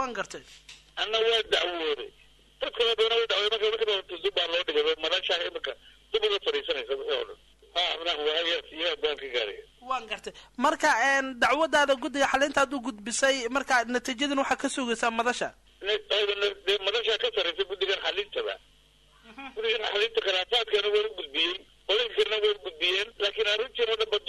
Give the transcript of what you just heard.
waan gartay anna waa dacwooday dadkana doona waa dacwooday marka dubaa loo dhigay madasha imika dib uga fariisanaysa oo dhan ana waa siyaa baan ka gaaray waan gartay marka dacwadaada guddiga xalinta aad u gudbisay marka natiijadan waxa ka sugaysaa madasha madasha ka sareysa guddigan xalintada guddigan xalinta khilaafaadkana waa u gudbiyey qolinkarna waa u gudbiyeen laakiin arrintii oo dhanba